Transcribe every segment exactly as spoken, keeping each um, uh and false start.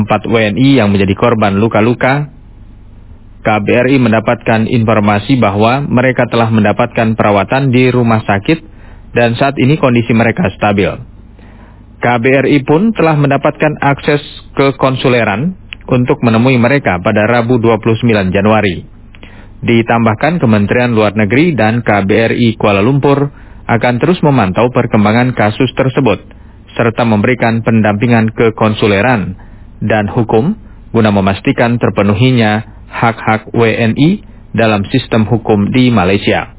Empat W N I yang menjadi korban luka-luka. K B R I mendapatkan informasi bahwa mereka telah mendapatkan perawatan di rumah sakit dan saat ini kondisi mereka stabil. K B R I pun telah mendapatkan akses ke konsuleran untuk menemui mereka pada Rabu dua puluh sembilan Januari. Ditambahkan Kementerian Luar Negeri dan K B R I Kuala Lumpur akan terus memantau perkembangan kasus tersebut serta memberikan pendampingan ke konsuleran dan hukum guna memastikan terpenuhinya hak-hak W N I dalam sistem hukum di Malaysia.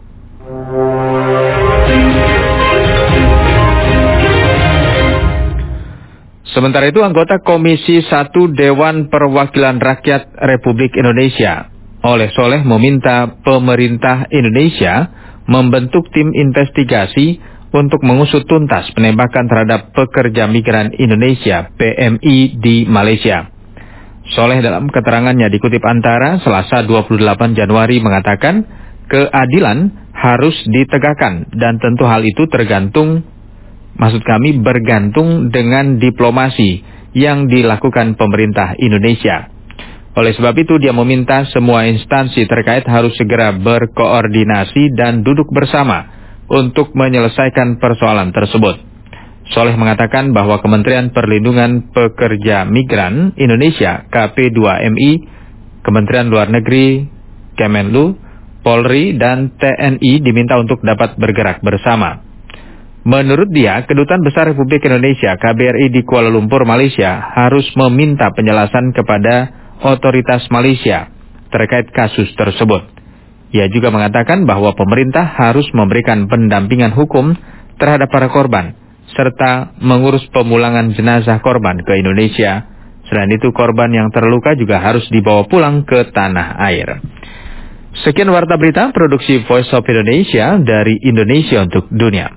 Sementara itu, anggota Komisi satu Dewan Perwakilan Rakyat Republik Indonesia, Oleh Soleh, meminta pemerintah Indonesia membentuk tim investigasi untuk mengusut tuntas penembakan terhadap pekerja migran Indonesia P M I di Malaysia. Soleh dalam keterangannya dikutip Antara Selasa dua puluh delapan Januari mengatakan keadilan harus ditegakkan dan tentu hal itu tergantung, maksud kami bergantung dengan diplomasi yang dilakukan pemerintah Indonesia. Oleh sebab itu dia meminta semua instansi terkait harus segera berkoordinasi dan duduk bersama untuk menyelesaikan persoalan tersebut. Soleh mengatakan bahwa Kementerian Perlindungan Pekerja Migran Indonesia K P dua M I, Kementerian Luar Negeri, Kemenlu, Polri, dan T N I diminta untuk dapat bergerak bersama. Menurut dia, Kedutaan Besar Republik Indonesia K B R I di Kuala Lumpur, Malaysia harus meminta penjelasan kepada otoritas Malaysia terkait kasus tersebut. Ia juga mengatakan bahwa pemerintah harus memberikan pendampingan hukum terhadap para korban, serta mengurus pemulangan jenazah korban ke Indonesia. Selain itu, korban yang terluka juga harus dibawa pulang ke tanah air. Sekian Warta Berita Produksi Voice of Indonesia dari Indonesia untuk Dunia.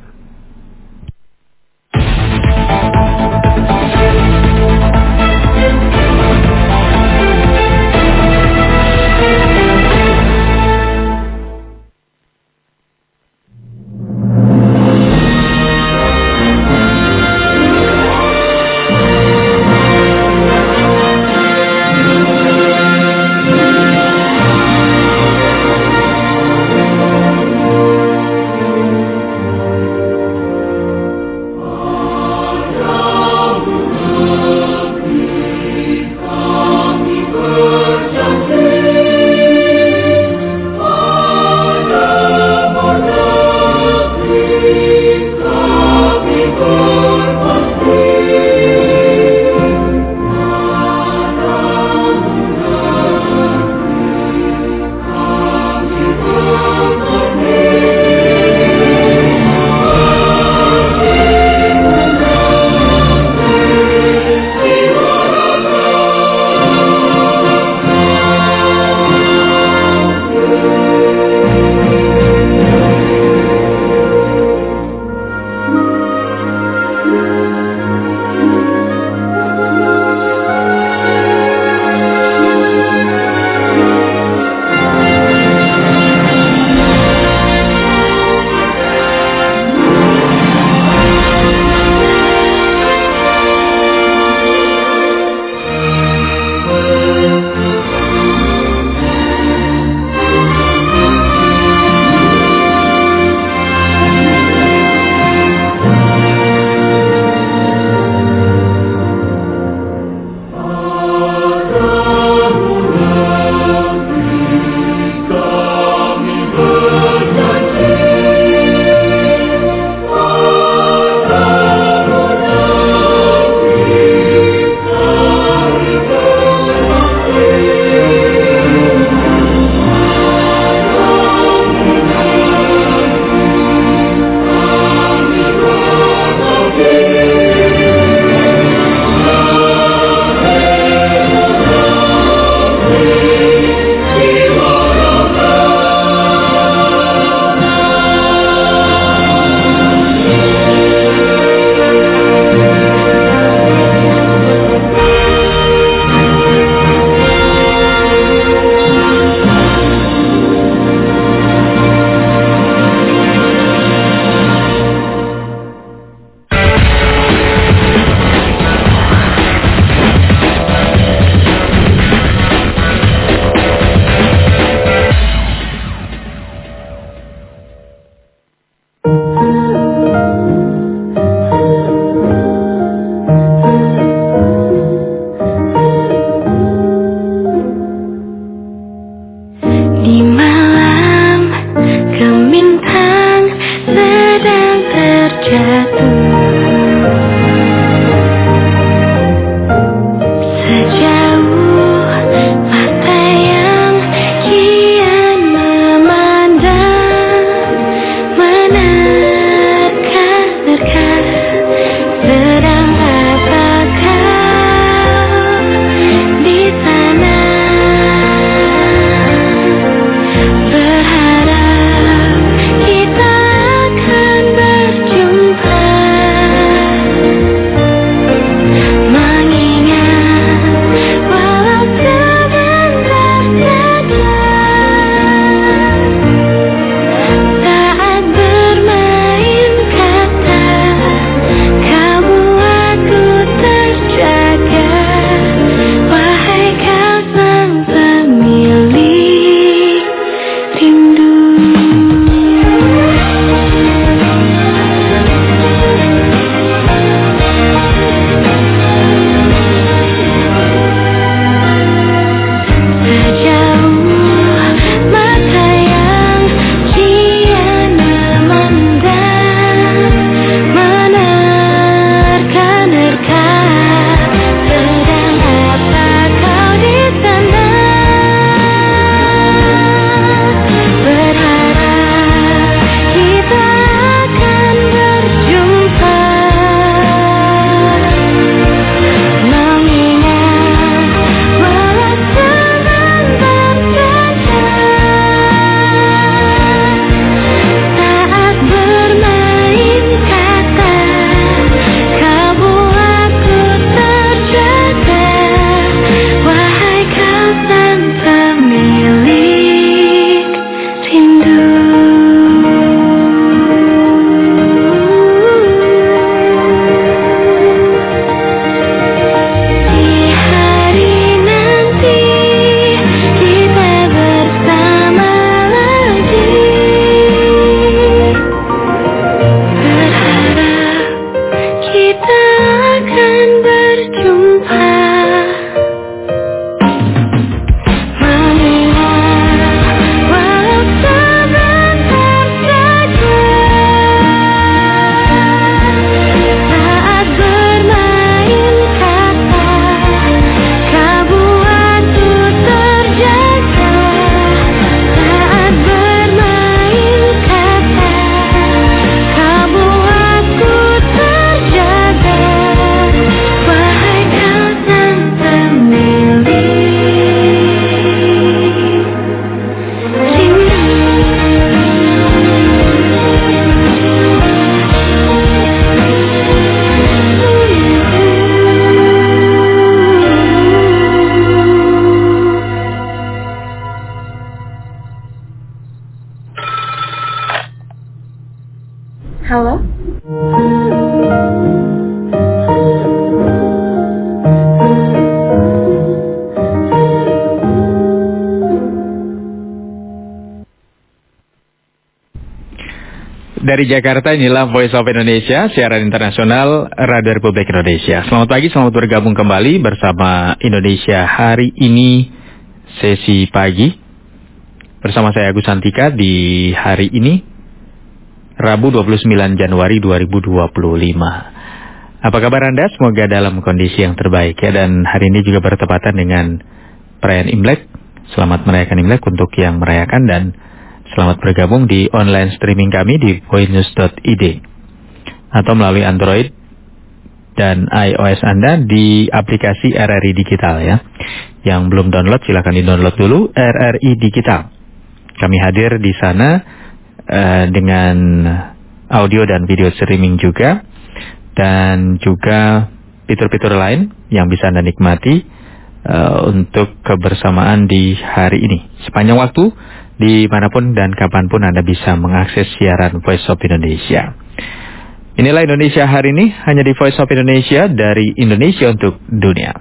Dari Jakarta, inilah Voice of Indonesia, siaran internasional Radio Republik Indonesia. Selamat pagi, selamat bergabung kembali bersama Indonesia Hari Ini, sesi pagi. Bersama saya Agus Santika di hari ini, Rabu dua puluh sembilan Januari dua ribu dua puluh lima. Apa kabar Anda? Semoga dalam kondisi yang terbaik ya. Dan hari ini juga bertepatan dengan perayaan Imlek. Selamat merayakan Imlek untuk yang merayakan dan selamat bergabung di online streaming kami di voinews dot i d atau melalui Android dan iOS Anda di aplikasi R R I Digital ya. Yang belum download silakan di-download dulu R R I Digital. Kami hadir di sana uh, dengan audio dan video streaming juga dan juga fitur-fitur lain yang bisa Anda nikmati uh, untuk kebersamaan di hari ini. Sepanjang waktu dimanapun dan kapanpun Anda bisa mengakses siaran Voice of Indonesia. Inilah Indonesia Hari Ini, hanya di Voice of Indonesia, dari Indonesia untuk dunia.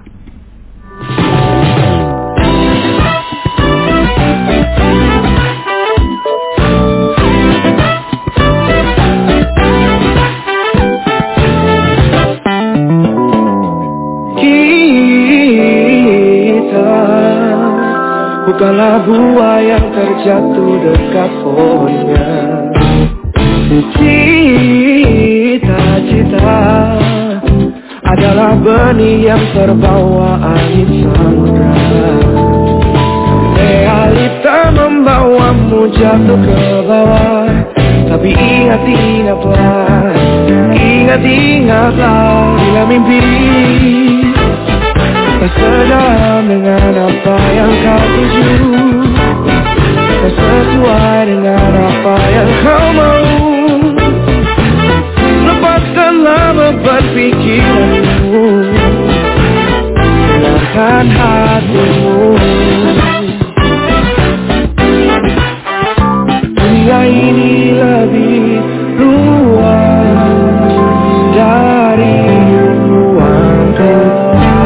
Bukanlah buah yang terjatuh dekat pohonnya. Cita-cita adalah benih yang terbawa angin samudra. Realita membawamu jatuh ke bawah. Tapi ingat, ingatlah, ingat, ingatlah, bila mimpi tak sedalam dengan apa yang kau tuju, tak sesuai dengan apa yang kau mau. Lepaskanlah beban pikiranmu, dengarkan hatimu. Dunia ini lebih luas dari ruang tempat.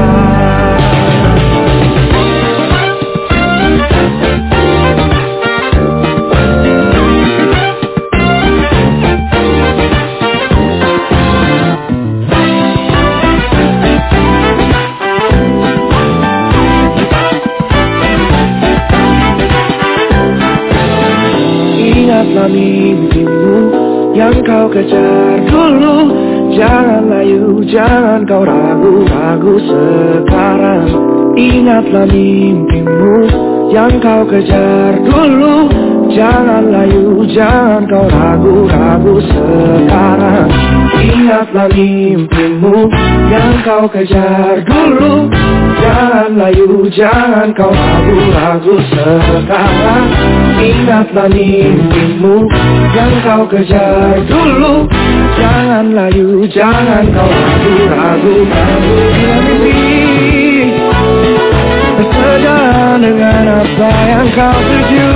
Ingatlah mimpimu yang kau kejar dulu. Jangan layu, jangan kau ragu-ragu sekarang. Ingatlah mimpimu yang kau kejar dulu. Jangan layu, jangan kau ragu-ragu sekarang. Ingatlah mimpimu yang kau kejar dulu. Jangan layu, jangan kau ragu-ragu sekarang. Ingatlah mimpimu yang kau kejar dulu. Jangan layu, jangan kau ragu-ragu. Bila mimpi tersedak dengan apa yang kau tuju,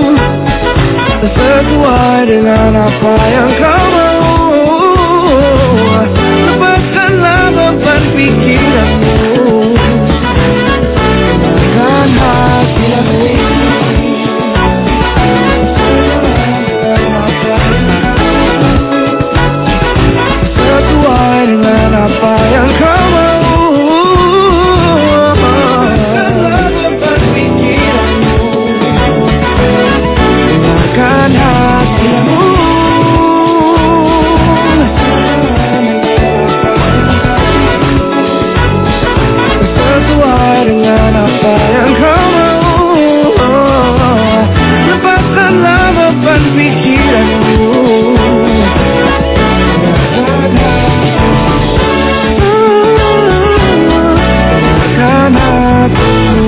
sesuai dengan apa yang kau mau. Lepaskanlah beban pikiranmu, dengarkan hatimu. Sesuai dengan apa yang kau mau. Lepaskanlah beban pikiranmu, dengarkan hatimu. Sesuai dengan apa yang kau mau. Lepaskanlah beban pikiranmu, dengarkan hatimu.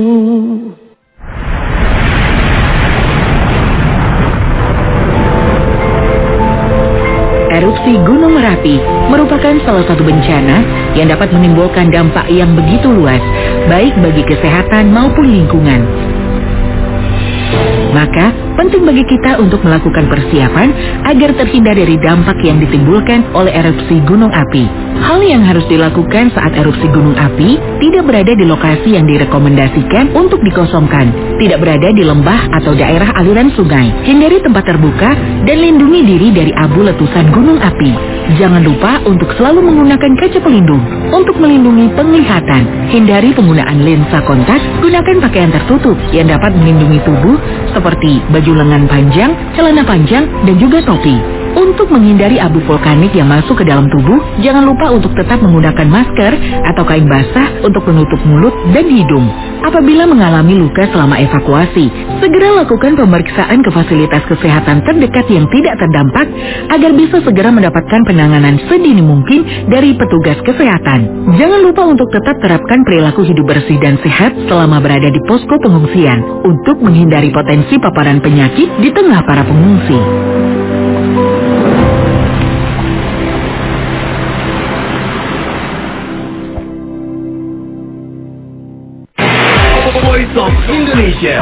Erupsi Gunung Merapi merupakan salah satu bencana yang dapat menimbulkan dampak yang begitu luas, baik bagi kesehatan maupun lingkungan. Maka, penting bagi kita untuk melakukan persiapan agar terhindar dari dampak yang ditimbulkan oleh erupsi gunung api. Hal yang harus dilakukan saat erupsi gunung api, tidak berada di lokasi yang direkomendasikan untuk dikosongkan, tidak berada di lembah atau daerah aliran sungai, hindari tempat terbuka, dan lindungi diri dari abu letusan gunung api. Jangan lupa untuk selalu menggunakan kaca pelindung untuk melindungi penglihatan. Hindari penggunaan lensa kontak, gunakan pakaian tertutup yang dapat melindungi tubuh seperti baju lengan panjang, celana panjang, dan juga topi. Untuk menghindari abu vulkanik yang masuk ke dalam tubuh, jangan lupa untuk tetap menggunakan masker atau kain basah untuk menutup mulut dan hidung. Apabila mengalami luka selama evakuasi, segera lakukan pemeriksaan ke fasilitas kesehatan terdekat yang tidak terdampak agar bisa segera mendapatkan penanganan sedini mungkin dari petugas kesehatan. Jangan lupa untuk tetap terapkan perilaku hidup bersih dan sehat selama berada di posko pengungsian untuk menghindari potensi paparan penyakit di tengah para pengungsi. Voice of Indonesia.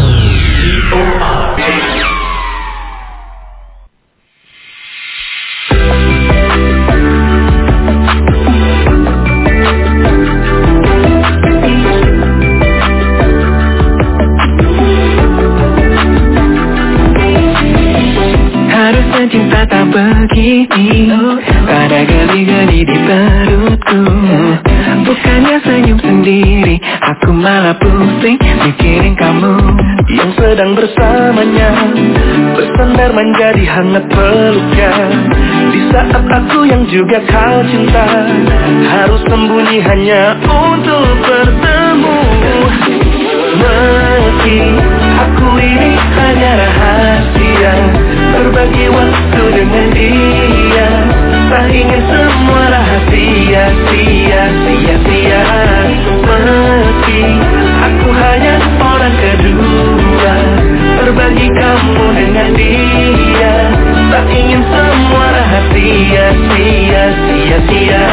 Harusnya cinta tak begini, pada geli-geli di perutku. Bukannya senyum sendiri, aku malah pusing mikirin kamu yang sedang bersamanya, bersandar menjadi hangat peluknya. Di saat aku yang juga kau cinta, harus sembunyi hanya untuk bertemu. Meski aku ini hanya rahasia, berbagi waktu dengan dia, tak ingin semua rahasia sia sia sia. Meski aku hanya orang kedua, berbagi kamu dengan dia, tak ingin semua rahasia sia sia sia.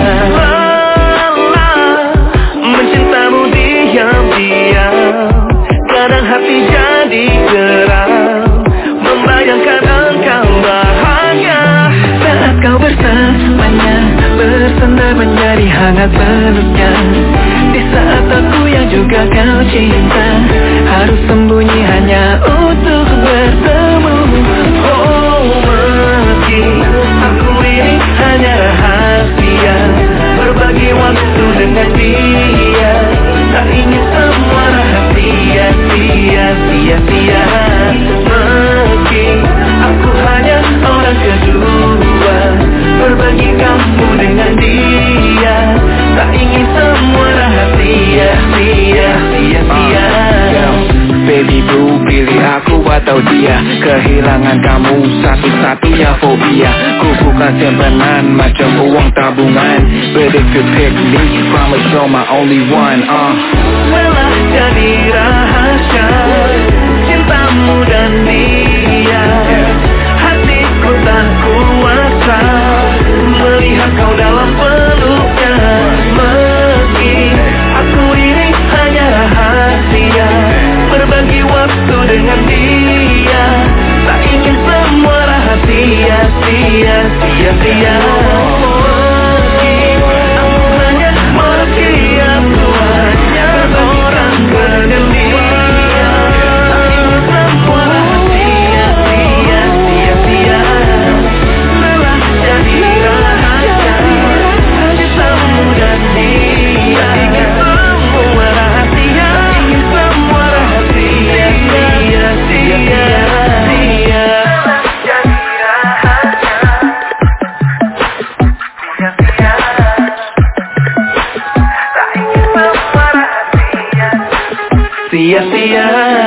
Mencintamu diam-diam, kadang hati jadi geram, membayangkan engkau bahagia saat kau bersamanya, bersandar menjadi hangat peluknya. Di saat aku yang juga kau cinta, harus sembunyi hanya untuk bertemu. Oh, meski aku ini hanya rahasia, berbagi waktu dengan dia, tak ingin semua rahasia sia sia sia. Meski aku hanya orang kedua, berbagi kamu dengan dia, tak ingin semua rahasia sia sia sia. Baby boo, pilih aku atau dia, kehilangan kamu satu-satunya fobia. Ku bukan simpenan macam uang tabungan, but if you pick me, promise you're my only one. uh. Malah jadi rahasia cintamu dan dia, hatiku tak kuasa melihat kau dalam peluknya. Meski aku ini hanya rahasia, berbagi waktu dengan dia, tak ingin semua rahasia sia sia sia. Meski aku hanya meski aku hanya orang dengan dia, tak ingin semua rahasia sia sia sia. Malah jadi rahasia cintamu dan dia, ingin semua rahasia, ingin semua rahasia sia sia sia. Sia-sia.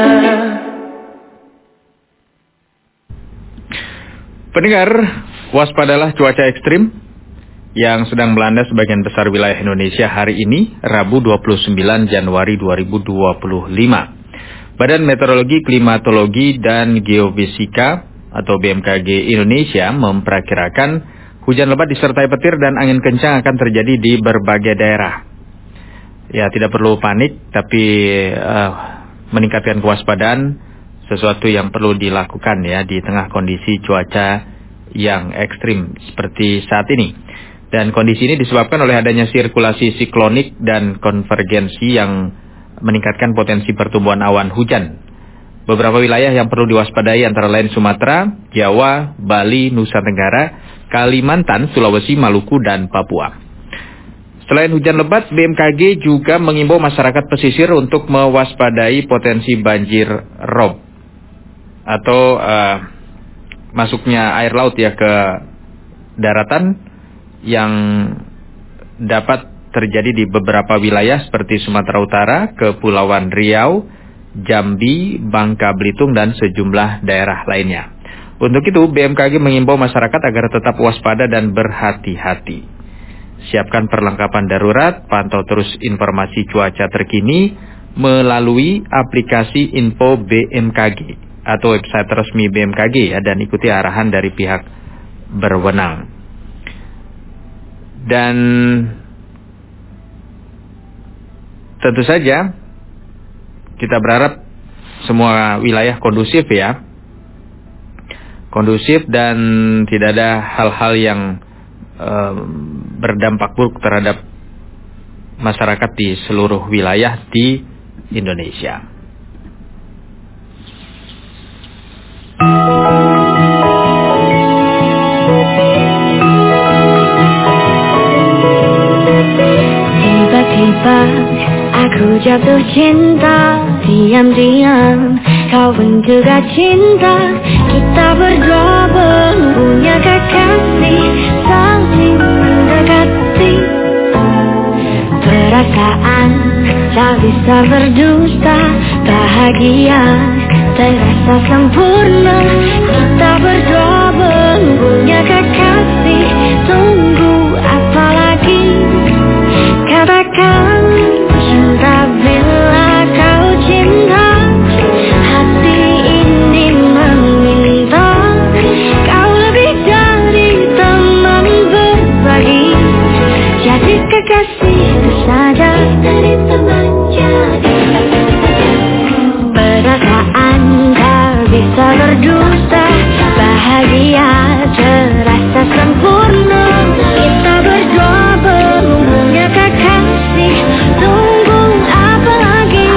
Pendengar, waspadalah cuaca ekstrim yang sedang melanda sebagian besar wilayah Indonesia hari ini, Rabu dua puluh sembilan Januari dua ribu dua puluh lima. Badan Meteorologi, Klimatologi, dan Geofisika atau B M K G Indonesia memperkirakan hujan lebat disertai petir dan angin kencang akan terjadi di berbagai daerah. Ya, tidak perlu panik, tapi uh, meningkatkan kewaspadaan sesuatu yang perlu dilakukan ya di tengah kondisi cuaca yang ekstrim seperti saat ini. Dan kondisi ini disebabkan oleh adanya sirkulasi siklonik dan konvergensi yang meningkatkan potensi pertumbuhan awan hujan. Beberapa wilayah yang perlu diwaspadai antara lain Sumatera, Jawa, Bali, Nusa Tenggara, Kalimantan, Sulawesi, Maluku, dan Papua. Selain hujan lebat, B M K G juga mengimbau masyarakat pesisir untuk mewaspadai potensi banjir rob atau uh, masuknya air laut ya ke daratan yang dapat terjadi di beberapa wilayah seperti Sumatera Utara, Kepulauan Riau, Jambi, Bangka Belitung, dan sejumlah daerah lainnya. Untuk itu, B M K G mengimbau masyarakat agar tetap waspada dan berhati-hati. Siapkan perlengkapan darurat, pantau terus informasi cuaca terkini melalui aplikasi Info B M K G atau website resmi B M K G ya, dan ikuti arahan dari pihak berwenang. Dan tentu saja kita berharap semua wilayah kondusif ya. Kondusif dan tidak ada hal-hal yang um, berdampak buruk terhadap masyarakat di seluruh wilayah di Indonesia. Tiba-tiba aku jatuh cinta, diam-diam kau pun juga cinta. Kita berdua punya kekasih, saling mendekati. Perasaan tak bisa berdusta, bahagia terasa sempurna. Kita berdua punya kekasih, tunggu apa lagi? Katakan cinta bila kau cinta. Hati ini meminta, kau lebih dari teman berbagi. Jadi kekasihku saja, dari teman jadi. Perasaan tak bisa berdusta, bahagia terasa sempurna. Kita berdua punya kekasih, tunggu apa lagi?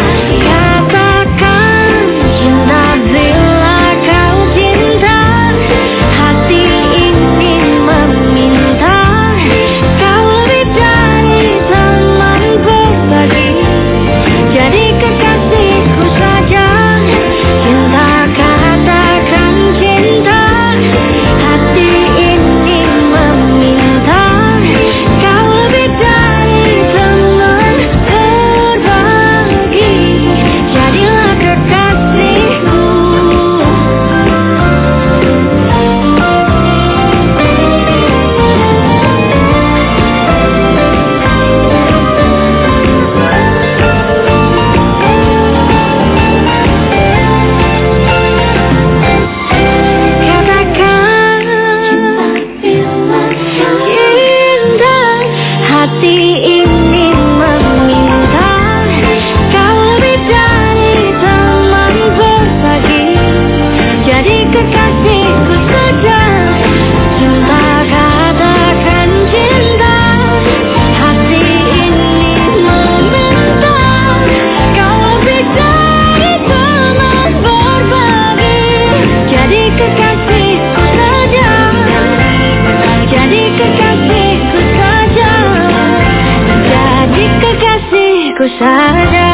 Katakan cinta bila kau cinta. Hati ini meminta, kau lebih dari teman berbagi. Jadi kekasihku saja, cinta katakan cinta. Hati ini meminta, kau lebih dari teman berbagi. Jadilah kekasihku. Katakan cinta, hati ini meminta, kau lebih dari teman berbagi. Jadi kekasihku saja, cinta katakan cinta. Hati ini meminta, kau lebih dari teman berbagi. Jadi kekasihku saja, jadi kekasihku saja, jadi kekasihku saja.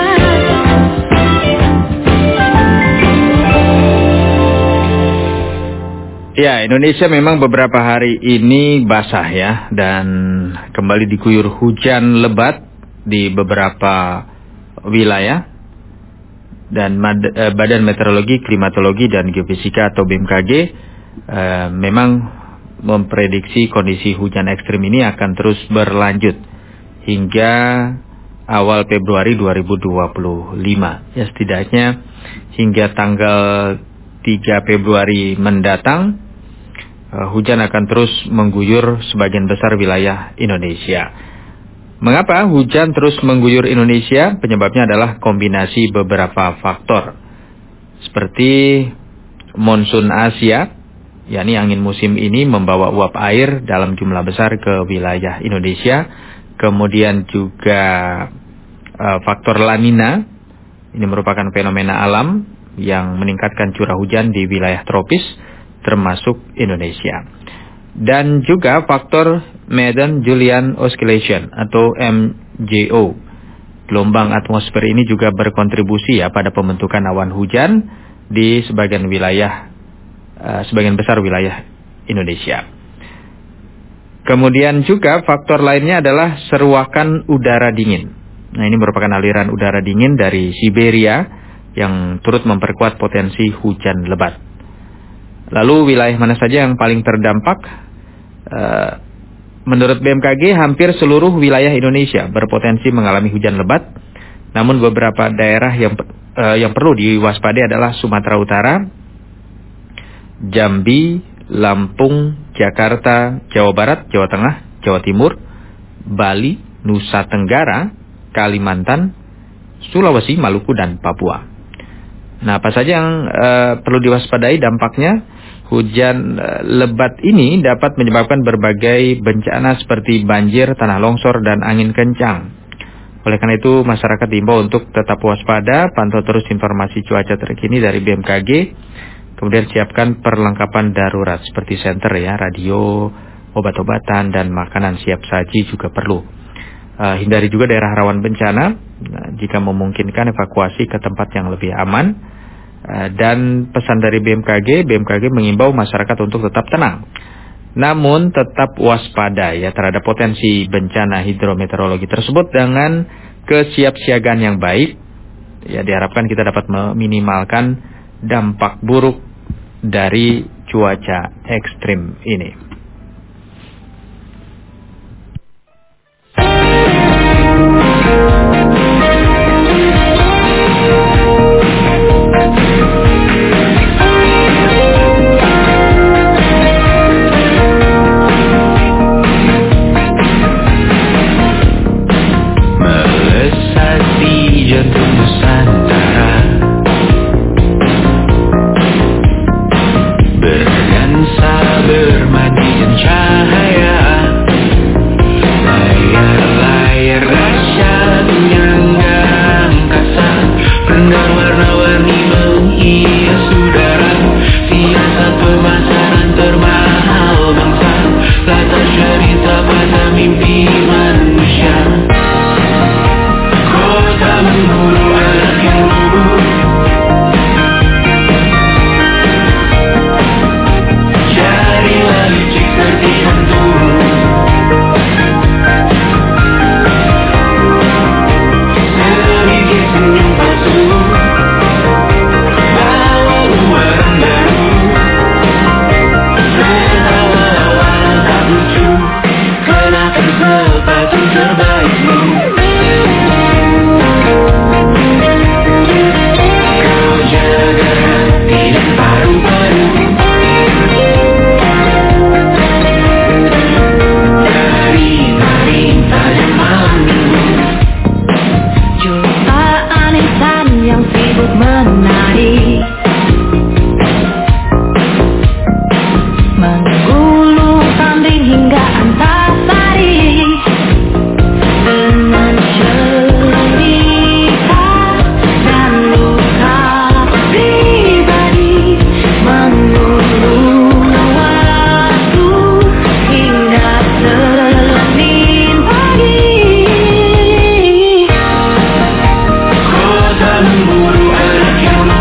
Ya, Indonesia memang beberapa hari ini basah ya, dan kembali diguyur hujan lebat di beberapa wilayah. Dan Mad- eh, Badan Meteorologi, Klimatologi, dan Geofisika atau B M K G eh, memang memprediksi kondisi hujan ekstrim ini akan terus berlanjut hingga awal Februari dua ribu dua puluh lima. Ya, setidaknya hingga tanggal tiga Februari mendatang, uh, hujan akan terus mengguyur sebagian besar wilayah Indonesia. Mengapa hujan terus mengguyur Indonesia? Penyebabnya adalah kombinasi beberapa faktor. seperti monsun Asia, yakni angin musim ini membawa uap air dalam jumlah besar ke wilayah Indonesia. Kemudian juga uh, faktor La Nina, ini merupakan fenomena alam yang meningkatkan curah hujan di wilayah tropis termasuk Indonesia. Dan juga faktor Madden-Julian Oscillation atau M J O. Gelombang atmosfer ini juga berkontribusi ya pada pembentukan awan hujan di sebagian wilayah Uh, sebagian besar wilayah Indonesia. Kemudian juga faktor lainnya adalah seruakan udara dingin. Nah, ini merupakan aliran udara dingin dari Siberia yang turut memperkuat potensi hujan lebat. Lalu wilayah mana saja yang paling terdampak? Uh, menurut B M K G hampir seluruh wilayah Indonesia berpotensi mengalami hujan lebat. Namun beberapa daerah yang uh, yang perlu diwaspadai adalah Sumatera Utara, Jambi, Lampung, Jakarta, Jawa Barat, Jawa Tengah, Jawa Timur, Bali, Nusa Tenggara, Kalimantan, Sulawesi, Maluku, dan Papua. Nah, apa saja yang uh, perlu diwaspadai dampaknya? Hujan uh, lebat ini dapat menyebabkan berbagai bencana seperti banjir, tanah longsor, dan angin kencang. Oleh karena itu, masyarakat diimbau untuk tetap waspada, pantau terus informasi cuaca terkini dari B M K G. Kemudian siapkan perlengkapan darurat seperti senter ya, radio, obat-obatan, dan makanan siap saji juga perlu. Uh, hindari juga daerah rawan bencana. Nah, jika memungkinkan evakuasi ke tempat yang lebih aman. Uh, dan pesan dari B M K G, B M K G mengimbau masyarakat untuk tetap tenang. Namun tetap waspada ya terhadap potensi bencana hidrometeorologi tersebut dengan kesiapsiagaan yang baik. Ya, diharapkan kita dapat meminimalkan dampak buruk dari cuaca ekstrim ini. Melesati jantung Nusantara, berdansa bermandi cahaya, layar-layar dahsyat menyangga angkasa, pendar warna-warni menghias udara, siasat pemasaran termahal bangsa, tata cerita pada mimpi manusia. Kota memburu anak yang lugu, carilah licik seperti hantu, sedikit senyum palsu, bawa ruang baru, tertawa awal tak lucu, kenakan sepatu terbaikmu. Kau jaga hati dan paru-paru, dari taring tajam malam minggu, Jutaan insan yang sibuk menari, menggulungkan ring hingga antasari, dengan cerita dan luka pribadi, mengulur waktu hingga Senin pagi. kota memburu anak yang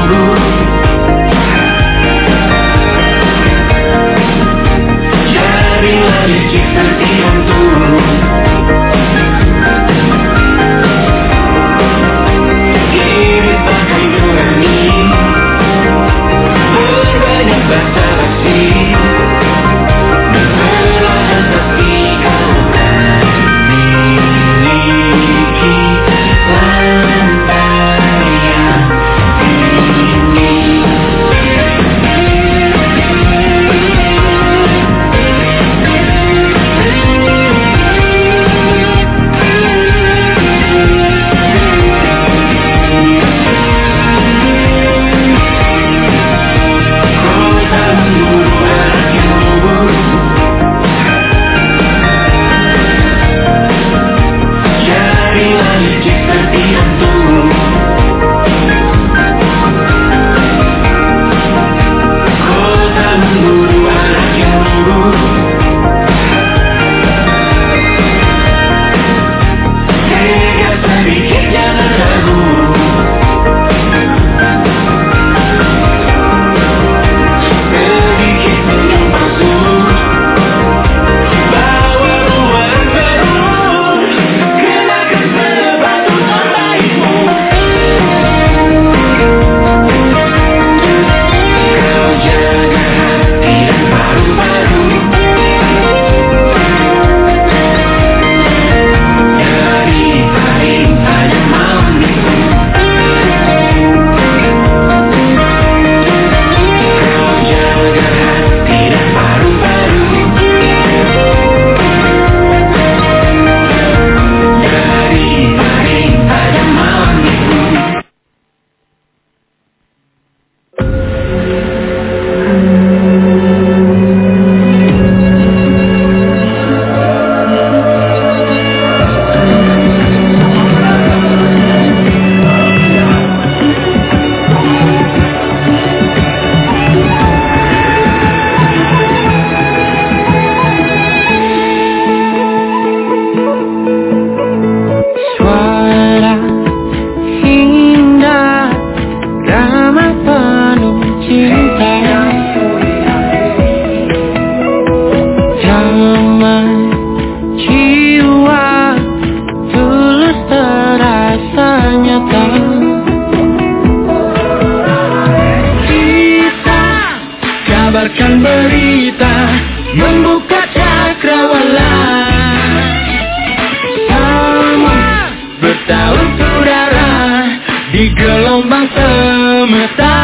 gelombang semesta.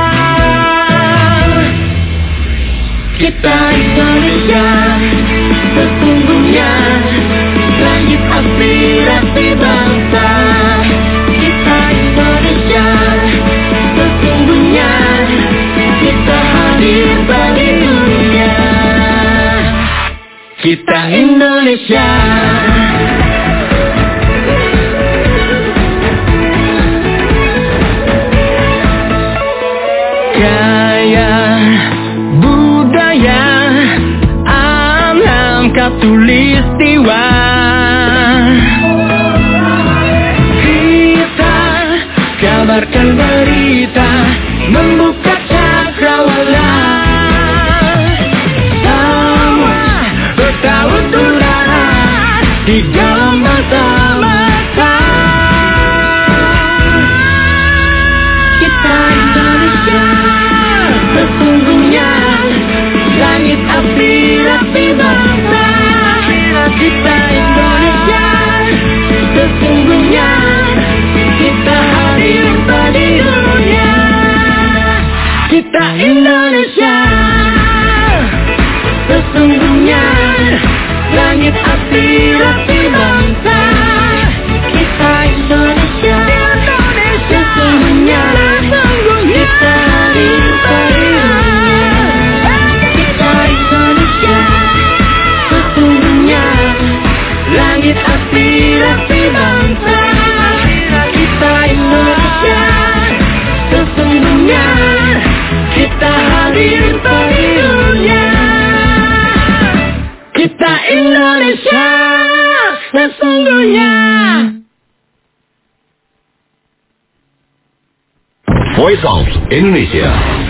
Kita Indonesia, sesungguhnya langit aspirasi bangsa. Kita Indonesia, sesungguhnya kita hadir bagi dunia. Kita Indonesia. Gaya budaya alam katulistiwa. Kita kabarkan berita, membuka cakrawala. Semua bertaut-tautan di gelombang semesta. Kita Indonesia, sesungguhnya langit aspirasi bangsa. Kita Indonesia, sesungguhnya kita hadir bagi dunia. Kita Indonesia, sesungguhnya langit aspirasi bangsa. Kita Indonesia, sesungguhnya kita hadir bagi dunia. Kita Indonesia, sesungguhnya langit aspirasi bangsa. Kita Indonesia, sesungguhnya kita hadir bagi dunia. Kita Indonesia, sesungguhnya. Voice of Indonesia.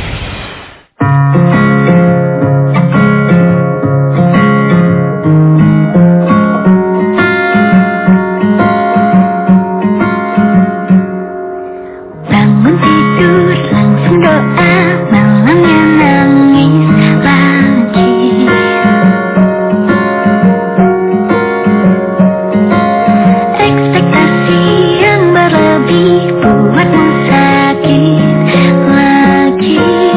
Bangun tidur langsung doa, malamnya nangis lagi. Ekspektasi yang berlebih buatmu sakit lagi.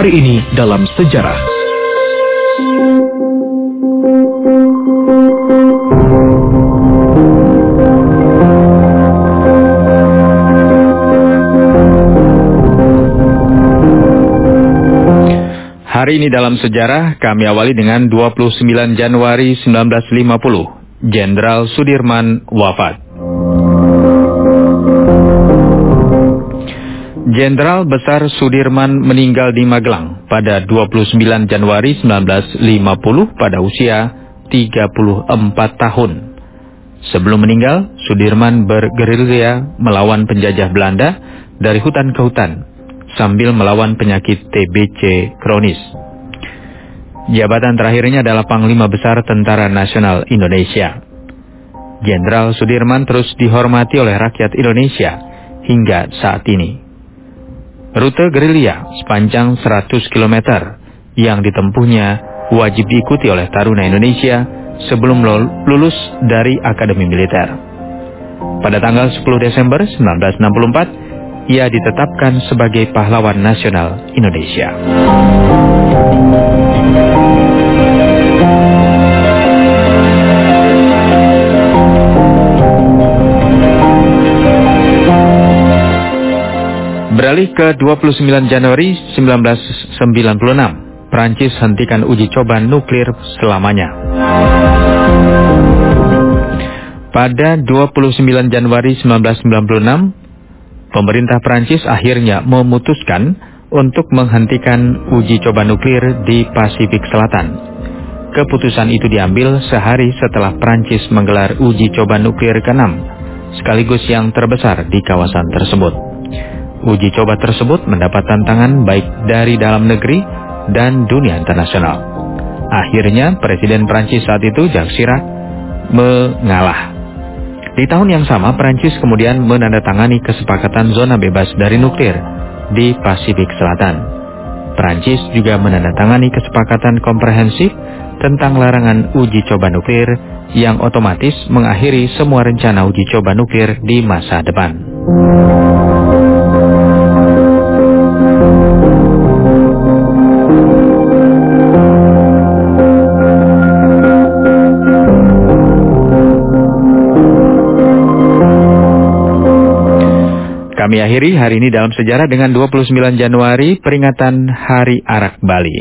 Hari ini dalam sejarah. Hari ini dalam sejarah kami awali dengan dua puluh sembilan Januari seribu sembilan ratus lima puluh. Jenderal Sudirman wafat. Jenderal Besar Sudirman meninggal di Magelang pada dua puluh sembilan Januari seribu sembilan ratus lima puluh pada usia tiga puluh empat tahun. Sebelum meninggal, Sudirman bergerilya melawan penjajah Belanda dari hutan ke hutan sambil melawan penyakit T B C kronis. Jabatan terakhirnya adalah Panglima Besar Tentara Nasional Indonesia. Jenderal Sudirman terus dihormati oleh rakyat Indonesia hingga saat ini. Rute gerilya sepanjang seratus kilometer yang ditempuhnya wajib diikuti oleh taruna Indonesia sebelum lulus dari Akademi Militer. Pada tanggal sepuluh Desember seribu sembilan ratus enam puluh empat, ia ditetapkan sebagai pahlawan nasional Indonesia. Beralih ke dua puluh sembilan Januari seribu sembilan ratus sembilan puluh enam, Prancis hentikan uji coba nuklir selamanya. Pada dua puluh sembilan Januari seribu sembilan ratus sembilan puluh enam, pemerintah Prancis akhirnya memutuskan untuk menghentikan uji coba nuklir di Pasifik Selatan. Keputusan itu diambil sehari setelah Prancis menggelar uji coba nuklir keenam, sekaligus yang terbesar di kawasan tersebut. Uji coba tersebut mendapat tantangan baik dari dalam negeri dan dunia internasional. Akhirnya Presiden Prancis saat itu, Jacques Chirac, mengalah. Di tahun yang sama, Prancis kemudian menandatangani kesepakatan zona bebas dari nuklir di Pasifik Selatan. Prancis juga menandatangani kesepakatan komprehensif tentang larangan uji coba nuklir yang otomatis mengakhiri semua rencana uji coba nuklir di masa depan. Kami akhiri hari ini dalam sejarah dengan dua puluh sembilan Januari, peringatan Hari Arak Bali.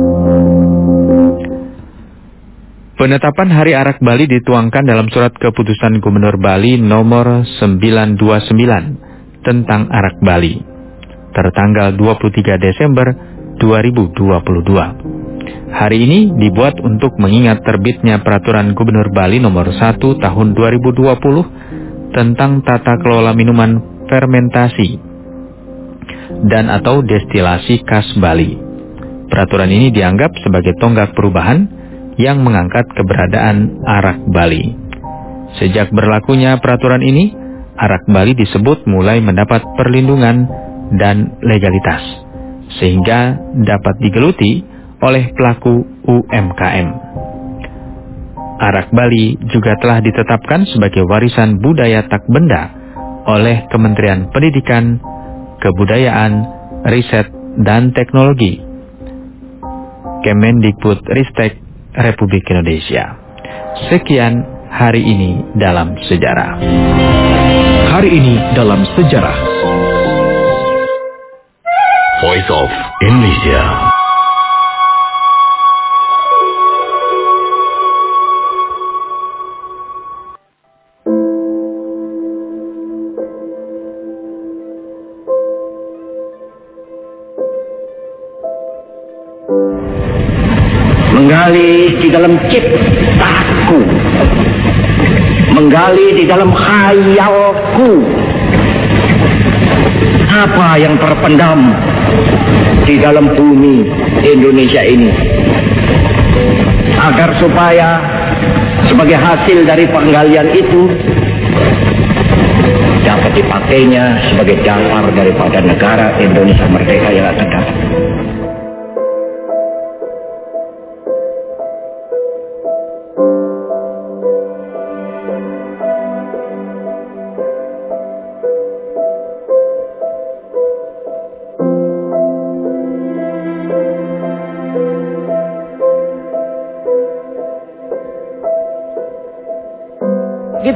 Penetapan Hari Arak Bali dituangkan dalam surat keputusan Gubernur Bali nomor sembilan dua sembilan tentang Arak Bali, tertanggal dua puluh tiga Desember dua ribu dua puluh dua. Hari ini dibuat untuk mengingat terbitnya Peraturan Gubernur Bali nomor satu tahun dua ribu dua puluh tentang tata kelola minuman fermentasi dan atau destilasi khas Bali. Peraturan ini dianggap sebagai tonggak perubahan yang mengangkat keberadaan Arak Bali. Sejak berlakunya peraturan ini, Arak Bali disebut mulai mendapat perlindungan dan legalitas, sehingga dapat digeluti oleh pelaku U M K M. Arak Bali juga telah ditetapkan sebagai warisan budaya tak benda oleh Kementerian Pendidikan, Kebudayaan, Riset, dan Teknologi, Kemendikbudristek Republik Indonesia. Sekian hari ini dalam sejarah. Hari ini dalam sejarah. Voice of Indonesia. Menggali di dalam ciptaku, menggali di dalam khayalku, apa yang terpendam di dalam bumi Indonesia ini, agar supaya sebagai hasil dari penggalian itu dapat dipakainya sebagai dasar daripada negara Indonesia merdeka yang akan datang.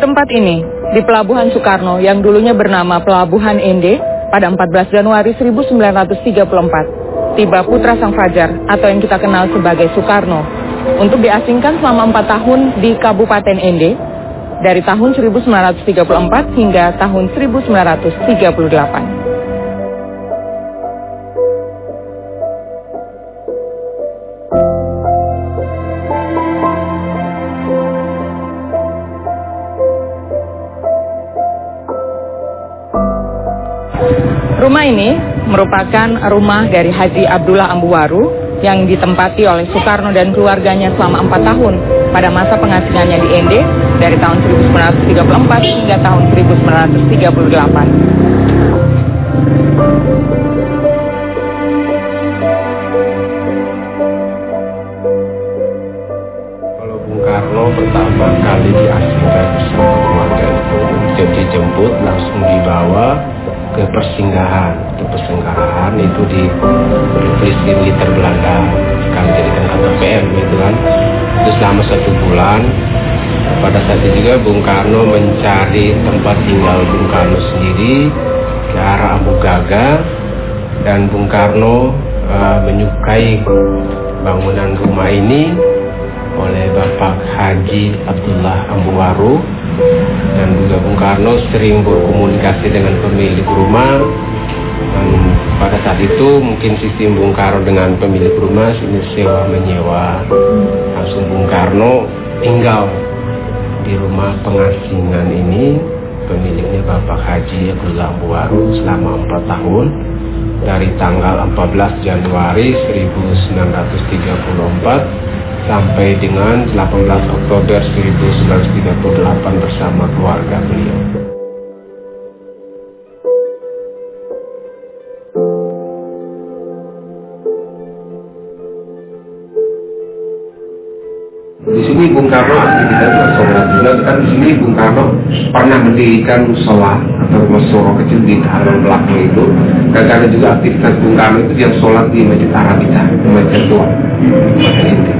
tempat ini, di Pelabuhan Soekarno yang dulunya bernama Pelabuhan Ende, pada empat belas Januari seribu sembilan ratus tiga puluh empat, tiba putra Sang Fajar atau yang kita kenal sebagai Soekarno untuk diasingkan selama empat tahun di Kabupaten Ende dari tahun seribu sembilan ratus tiga puluh empat hingga tahun seribu sembilan ratus tiga puluh delapan. Rumah ini merupakan rumah dari Haji Abdullah Ambuwaru yang ditempati oleh Soekarno dan keluarganya selama empat tahun pada masa pengasingannya di Ende dari tahun seribu sembilan ratus tiga puluh empat hingga tahun seribu sembilan ratus tiga puluh delapan. Kalau Bung Karno pertama kali diasingkan bersama keluarga itu, jadi dijemput langsung dibawa ke persinggahan. Itu persinggahan itu di polisi militer Belanda, sekarang jadikan K P P M gitu kan. Itu selama satu bulan. Pada saat itu juga Bung Karno mencari tempat tinggal Bung Karno sendiri ke arah Abu Gaga, dan Bung Karno uh, menyukai bangunan rumah ini oleh Bapak Haji Abdullah Ambuwaru, dan juga Bung Karno sering berkomunikasi dengan pemilik rumah. Dan pada saat itu mungkin sistem Bung Karno dengan pemilik rumah ini sewa menyewa. Langsung Bung Karno tinggal di rumah pengasingan ini, pemiliknya Bapak Haji Abdullah Ambuwaru selama empat tahun dari tanggal empat belas Januari seribu sembilan ratus tiga puluh empat sampai dengan delapan belas Oktober seribu sembilan ratus tiga puluh delapan bersama keluarga beliau. Di sini Bung Karno aktivitasnya sholat juga kan. Di sini Bung Karno pernah mendirikan sholat atau musola kecil di halaman belakang itu. Dan karena juga aktivitas Bung Karno itu yang sholat di Masjid Arabita, Masjid Tua, Masjid Inti.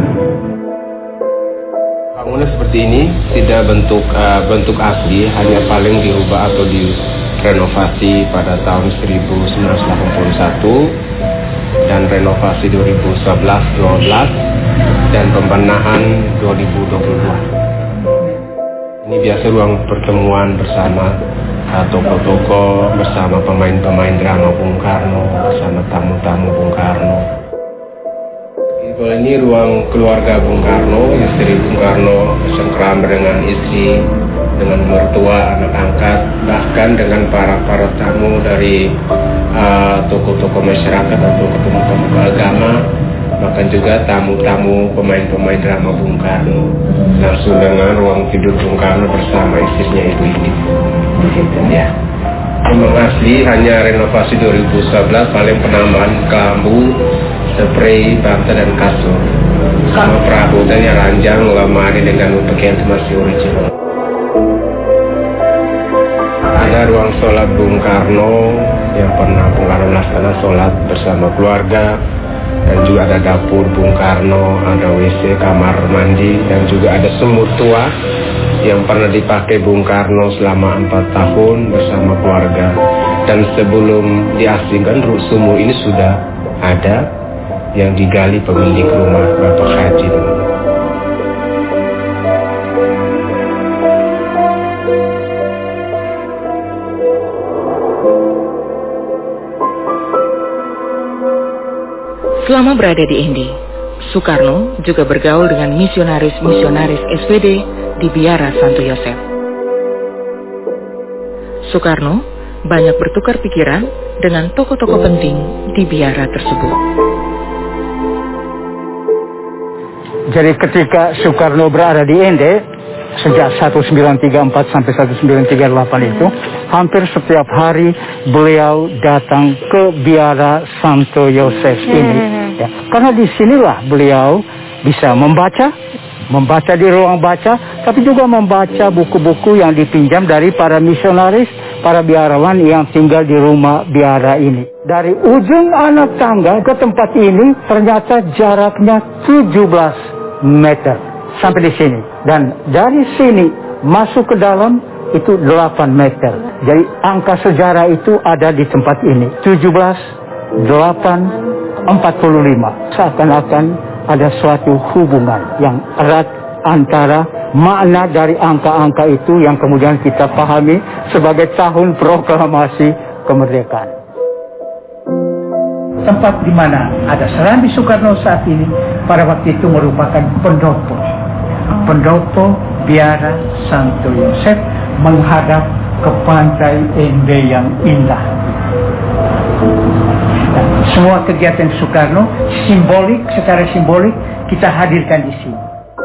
Bangunan seperti ini tidak bentuk uh, bentuk asli, hanya paling dirubah atau direnovasi pada tahun seribu sembilan ratus delapan puluh satu dan renovasi dua ribu sebelas dua belas dan pembenahan dua ribu dua puluh dua. Ini biasa ruang pertemuan bersama uh, tokoh-tokoh, bersama pemain-pemain drama Bung Karno, bersama tamu-tamu Bung Karno. Kalau ini ruang keluarga Bung Karno, istri Bung Karno bersengkrama dengan istri, dengan mertua, anak angkat, bahkan dengan para-para tamu dari uh, tokoh-tokoh masyarakat atau tamu-tamu agama, bahkan juga tamu-tamu pemain-pemain drama Bung Karno. Langsung dengan ruang tidur Bung Karno bersama istrinya Ibu ini. Begitu ya. Memang asli hanya renovasi dua ribu sebelas, paling penambahan kelambu, spray, bantal dan kasur. Sama perabotannya ranjang, lemari dengan pakaian masih original. Ada ruang sholat Bung Karno yang pernah Bung Karno laksanakan sholat bersama keluarga, dan juga ada dapur Bung Karno, ada W C, kamar mandi, dan juga ada sumur tua yang pernah dipakai Bung Karno selama empat tahun bersama keluarga. Dan sebelum diasingkan, sumur ini sudah ada yang digali pemilik rumah Bapak Haji. Selama berada di Ende, Soekarno juga bergaul dengan misionaris-misionaris S P D di Biara Santo Yosef. Soekarno banyak bertukar pikiran dengan tokoh-tokoh penting di biara tersebut. Jadi ketika Soekarno berada di Ende, sejak seribu sembilan ratus tiga puluh empat sampai seribu sembilan ratus tiga puluh delapan itu, hampir setiap hari beliau datang ke Biara Santo Yosef ini. Ya, karena disinilah beliau bisa membaca, membaca di ruang baca, tapi juga membaca buku-buku yang dipinjam dari para misionaris, para biarawan yang tinggal di rumah biara ini. Dari ujung anak tangga ke tempat ini ternyata jaraknya tujuh belas meter sampai di sini. Dan dari sini masuk ke dalam itu delapan meter. Jadi angka sejarah itu ada di tempat ini. tujuh belas delapan empat puluh lima. Seakan-akan ada suatu hubungan yang erat antara makna dari angka-angka itu yang kemudian kita pahami sebagai tahun proklamasi kemerdekaan. Tempat di mana ada Serambi Soekarno saat ini pada waktu itu merupakan pendopo. Pendopo Biara Santo Yosef menghadap ke pantai Ende yang indah. Dan semua kegiatan Soekarno simbolik, secara simbolik kita hadirkan di sini.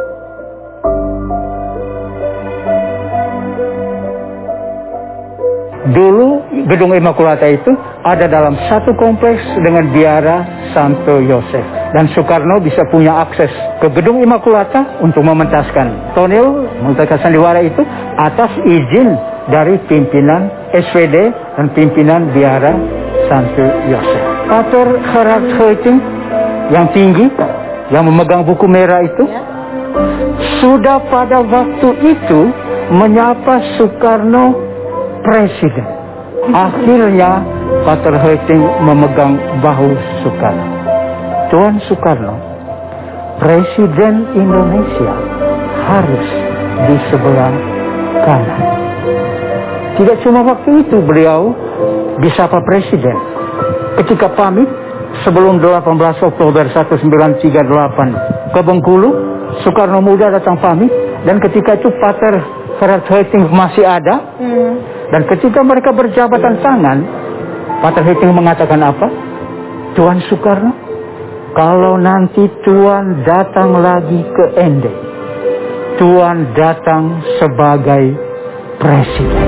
Dulu Gedung Immaculata itu ada dalam satu kompleks dengan Biara Santo Yosef. Dan Soekarno bisa punya akses ke Gedung Immaculata untuk mementaskan tonel, mementaskan sandiwara itu atas izin dari pimpinan S V D dan pimpinan Biara Santo Yosef. Pater Gerard Hoiting yang tinggi, yang memegang buku merah itu, sudah pada waktu itu menyapa Soekarno Presiden. Akhirnya Pater Hoiting memegang bahu Soekarno. Tuan Soekarno, Presiden Indonesia harus di sebelah kanan. Tidak cuma waktu itu beliau disapa Presiden. Ketika pamit sebelum delapan belas Oktober seribu sembilan ratus tiga puluh delapan ke Bengkulu, Soekarno Muda datang pamit. Dan ketika itu Pater Gerard Hoiting masih ada. Hmm. Dan ketika mereka berjabatan tangan, Pater Hoiting mengatakan apa? Tuan Soekarno, kalau nanti Tuan datang lagi ke Ende, Tuan datang sebagai Presiden.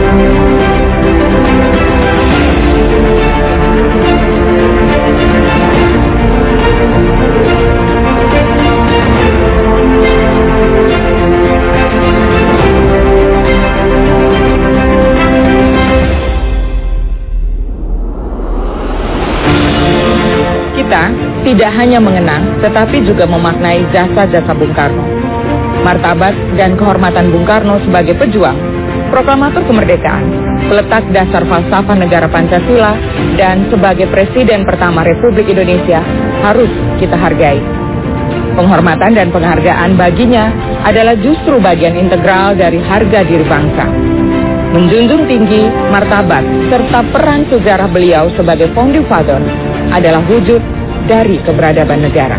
Tidak hanya mengenang, tetapi juga memaknai jasa-jasa Bung Karno. Martabat dan kehormatan Bung Karno sebagai pejuang, proklamator kemerdekaan, peletak dasar falsafah negara Pancasila, dan sebagai Presiden pertama Republik Indonesia harus kita hargai. Penghormatan dan penghargaan baginya adalah justru bagian integral dari harga diri bangsa. Menjunjung tinggi martabat serta peran sejarah beliau sebagai founding father adalah wujud dari keberadaban negara.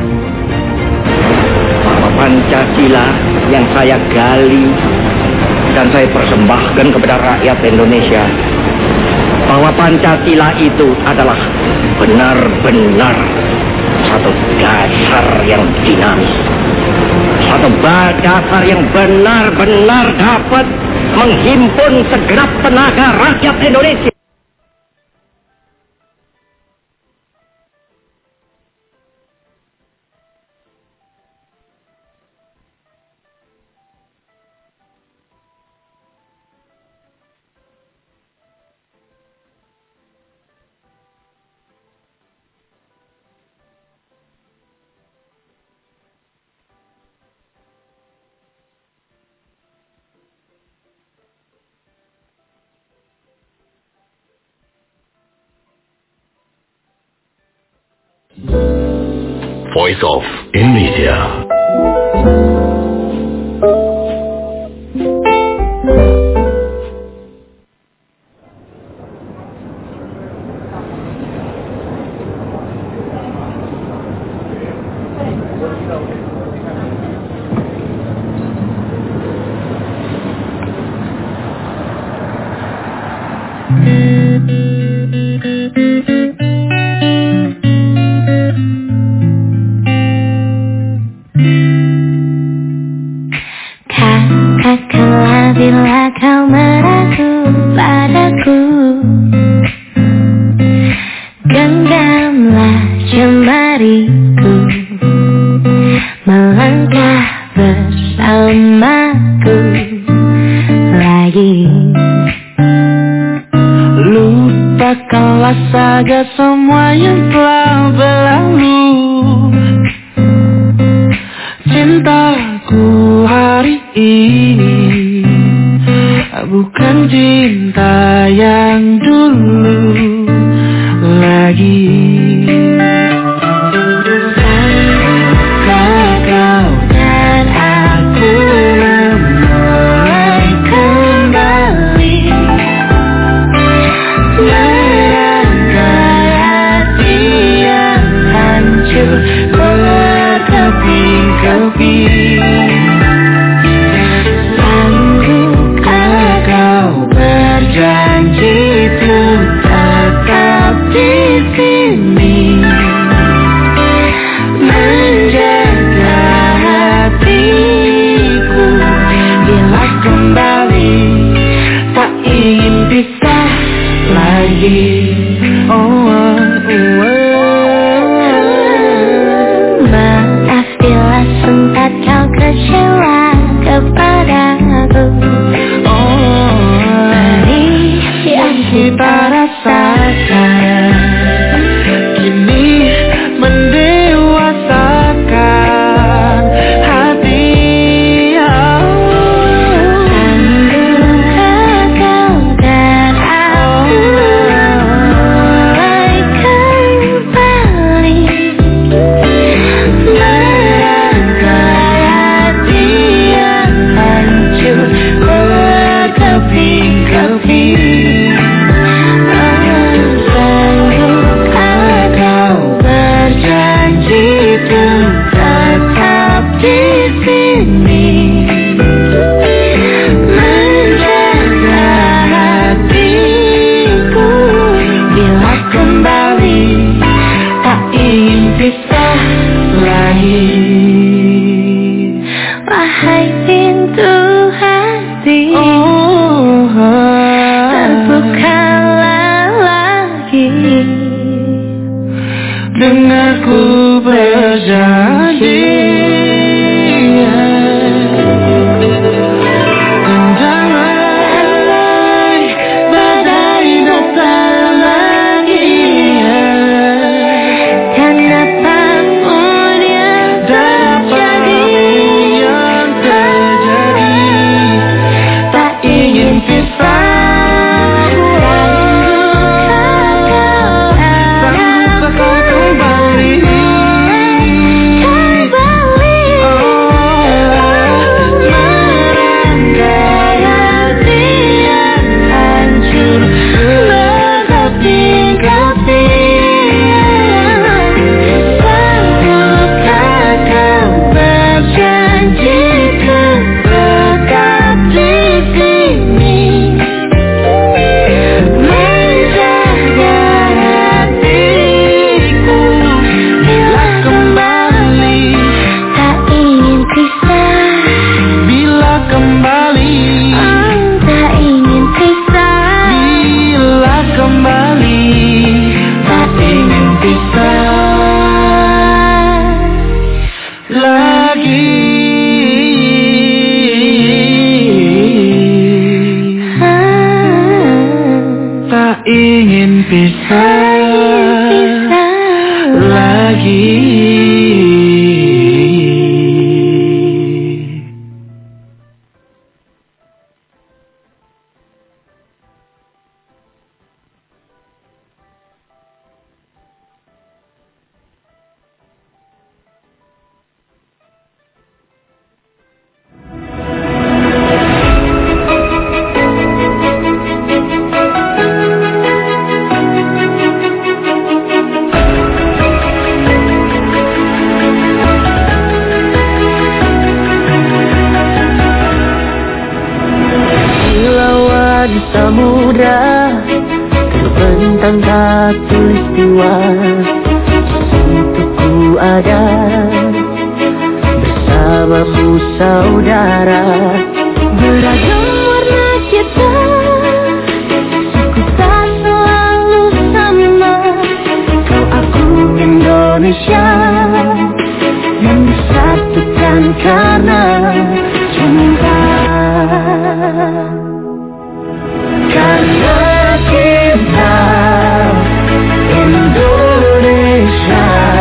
Bahwa Pancasila yang saya gali dan saya persembahkan kepada rakyat Indonesia, bahwa Pancasila itu adalah benar-benar satu dasar yang dinamis, satu dasar yang benar-benar dapat menghimpun segenap tenaga rakyat Indonesia. Voice of Indonesia. Saga semua yang telah berlalu, cintaku hari ini tak bukan cinta yang dulu lagi.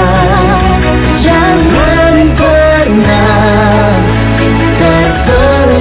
Jangan pernah terpercaya.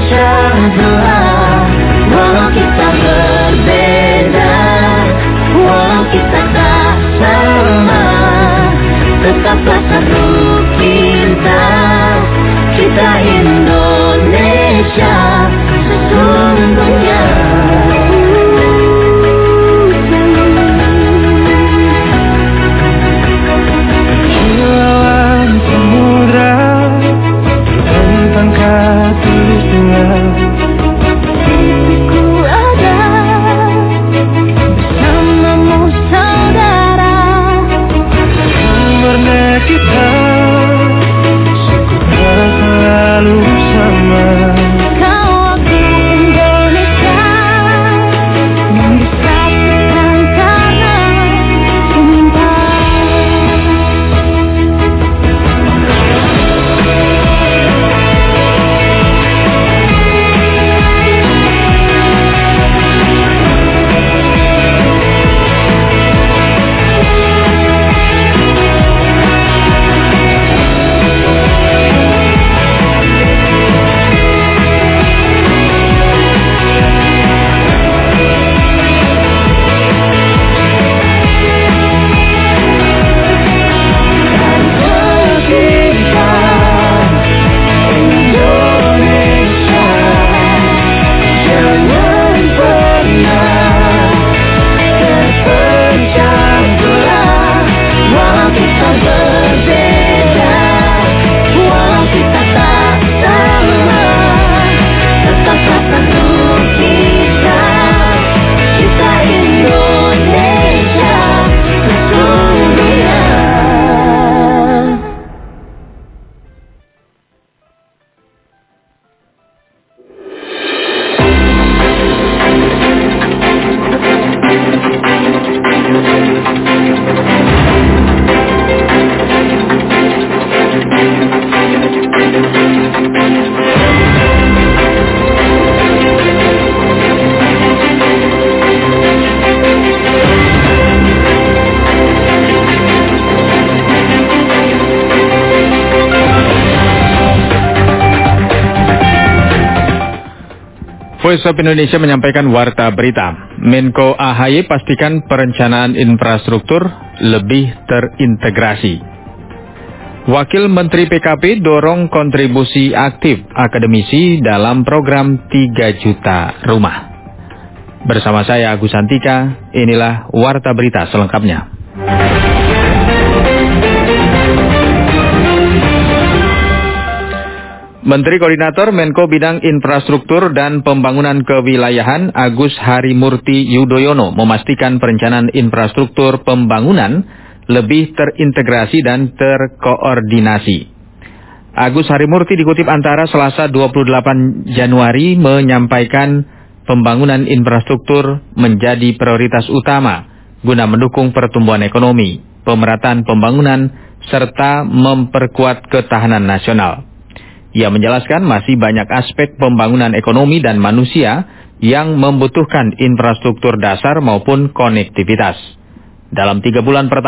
Voice of Indonesia menyampaikan warta berita. Menko A H Y pastikan perencanaan infrastruktur lebih terintegrasi. Wakil Menteri P K P dorong kontribusi aktif akademisi dalam program tiga juta rumah. Bersama saya Agus Santika, inilah warta berita selengkapnya. Menteri Koordinator Menko Bidang Infrastruktur dan Pembangunan Kewilayahan Agus Harimurti Yudhoyono memastikan perencanaan infrastruktur pembangunan lebih terintegrasi dan terkoordinasi. Agus Harimurti dikutip Antara Selasa dua puluh delapan Januari menyampaikan pembangunan infrastruktur menjadi prioritas utama guna mendukung pertumbuhan ekonomi, pemerataan pembangunan, serta memperkuat ketahanan nasional. Ia menjelaskan masih banyak aspek pembangunan ekonomi dan manusia yang membutuhkan infrastruktur dasar maupun konektivitas. Dalam tiga bulan pertama,